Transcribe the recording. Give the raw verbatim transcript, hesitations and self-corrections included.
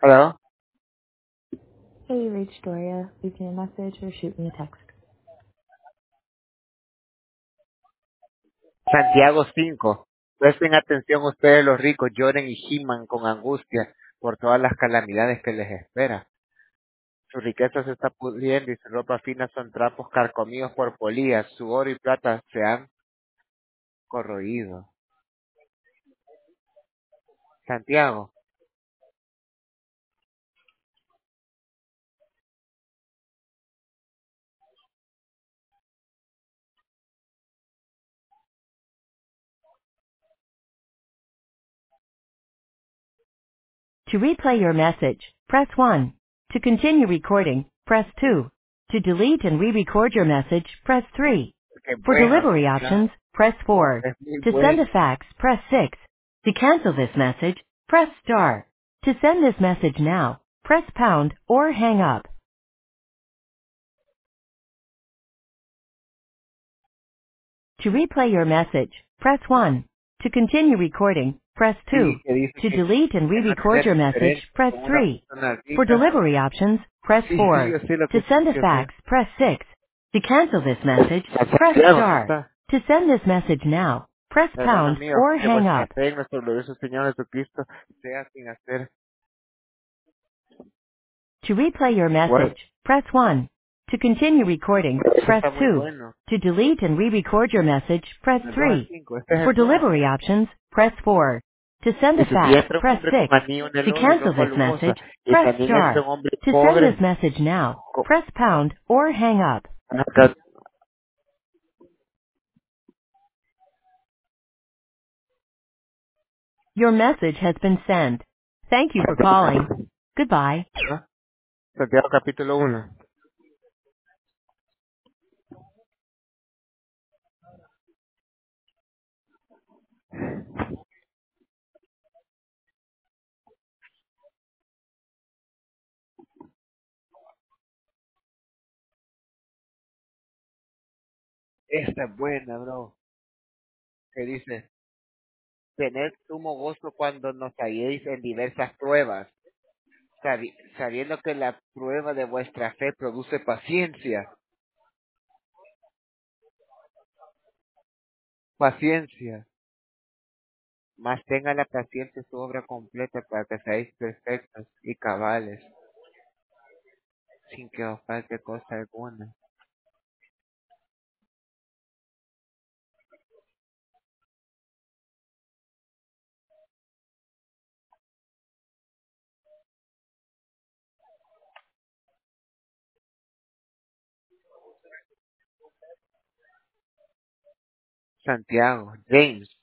Hello. Hey, reach Doria. Leave me a message or shoot me a text. Santiago cinco. Presten atención ustedes los ricos, lloren y giman con angustia por todas las calamidades que les espera. Su riqueza se está pudriendo y su ropa fina son trapos carcomidos por polillas. Su oro y plata se han corroído. Santiago. To replay your message, press one. To continue recording, press two. To delete and re-record your message, press three. Qué For bueno, delivery Santiago. options, press four. Es muy To send a bueno. fax, press six. To cancel this message, press star. To send this message now, press pound or hang up. To replay your message, press one. To continue recording, press two. Sí, que dice To que, delete and que no re-record tener your message, diferencia press con una three. persona For rica. delivery options, press Sí, sí, four. yo sé lo To que, send a yo sé. fax, press six. To cancel this message, press Santiago, ¿no star. está? To send this message now, press Hermano pound mío, or que hang vuestra up. fe en nuestro glorioso Señor Jesucristo sea sin hacer. To replay your Bueno, message, press one. To continue recording, eso press está muy two. bueno. To delete and re-record your message, press Del dos al three. cinco, este es For el nueve. delivery options, press four. To send a Dice, si fax, entra un press hombre con six. anillo en el To ojo y cancel ropa this lujosa, message, y press también entra star. un hombre To send this pobre, message now, co- press pound or hang up. acá- Your message has been sent. Thank you for calling. Goodbye. ¿no? Santiago capítulo uno. Esta es buena, bro. Que dice, tened sumo gozo cuando nos halléis en diversas pruebas, sabi- sabiendo que la prueba de vuestra fe produce paciencia. Paciencia. Mas tenga la paciencia su obra completa para que seáis perfectos y cabales, sin que os falte cosa alguna. Santiago, James.